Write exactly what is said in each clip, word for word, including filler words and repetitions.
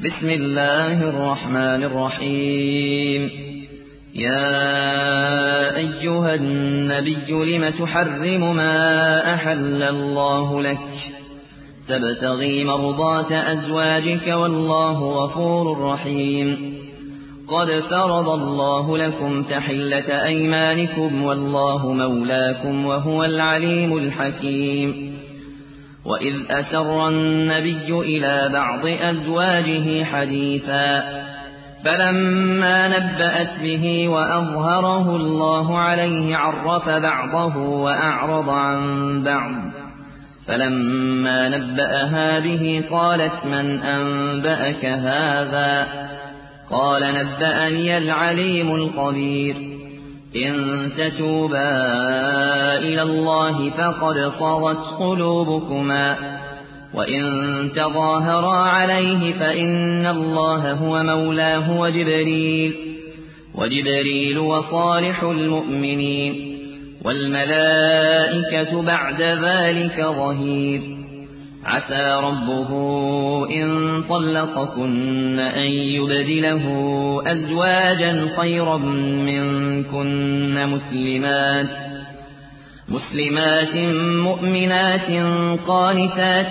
بسم الله الرحمن الرحيم. يا أيها النبي لم تحرم ما أحل الله لك تبتغي مرضات أزواجك والله غفور رحيم. قد فرض الله لكم تحلة أيمانكم والله مولاكم وهو العليم الحكيم. وإذ أسر النبي إلى بعض أزواجه حديثا فلما نبأت به وأظهره الله عليه عرف بعضه وأعرض عن بعض. فلما نبأها به قالت من أنبأك هذا؟ قال نبأني العليم الخبير. إن تتوبا إلى الله فقد صغت قلوبكما وإن تظاهرا عليه فإن الله هو مولاه وجبريل وجبريل وصالح المؤمنين والملائكة بعد ذلك ظهير. عسى ربه إن طلقكن أن يبدله أزواجا خيرا منكن مسلمات مسلمات مؤمنات قانتات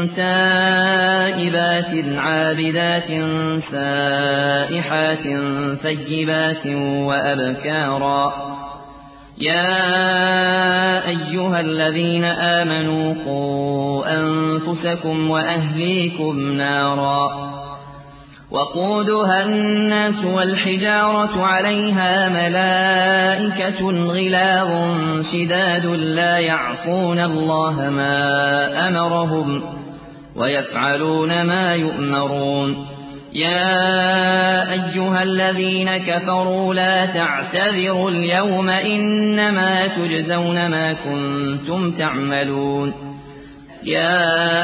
تائبات عابدات سائحات ثيبات وأبكارا. يا أيها الذين آمنوا قوا أنفسكم وأهليكم نارا وقودها الناس والحجارة عليها ملائكة غلاظ شداد لا يعصون الله ما أمرهم ويفعلون ما يؤمرون. يا أيها الذين كفروا لا تعتذروا اليوم إنما تجزون ما كنتم تعملون. يا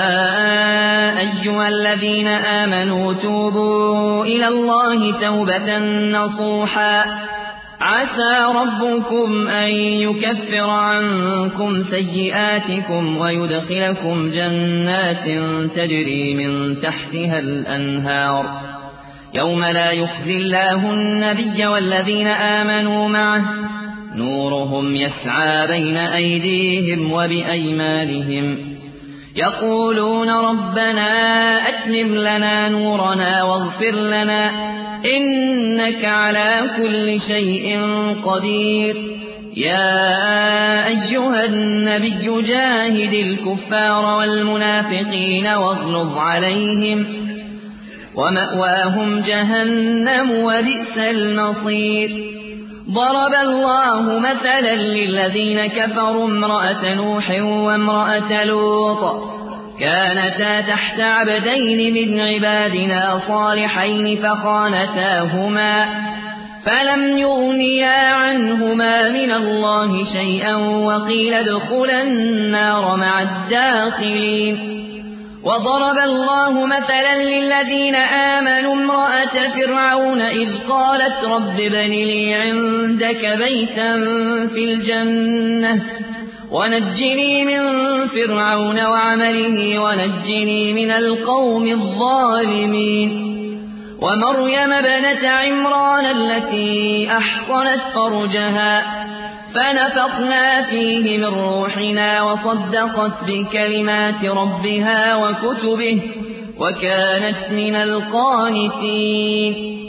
أيها الذين آمنوا توبوا إلى الله توبة نصوحا عسى ربكم أن يكفر عنكم سيئاتكم ويدخلكم جنات تجري من تحتها الأنهار يوم لا يخزي الله النبي والذين آمنوا معه نورهم يسعى بين أيديهم وبأيمانهم يقولون ربنا أتمم لنا نورنا واغفر لنا إنك على كل شيء قدير. يا أيها النبي جاهد الكفار والمنافقين واغلظ عليهم ومأواهم جهنم وبئس المصير. ضرب الله مثلا للذين كفروا امرأة نوح وامرأة لوط كانتا تحت عبدين من عبادنا صالحين فخانتاهما فلم يغنيا عنهما من الله شيئا وقيل ادخلا النار مع الداخلين. وضرب الله مثلا للذين آمنوا امرأة فرعون إذ قالت رب ابن لي عندك بيتا في الجنة ونجني من فرعون وعمله ونجني من القوم الظالمين. ومريم ابنة عمران التي أحصنت فرجها فنفخنا فيه من روحنا وصدقت بكلمات ربها وكتبه وكانت من القانتين.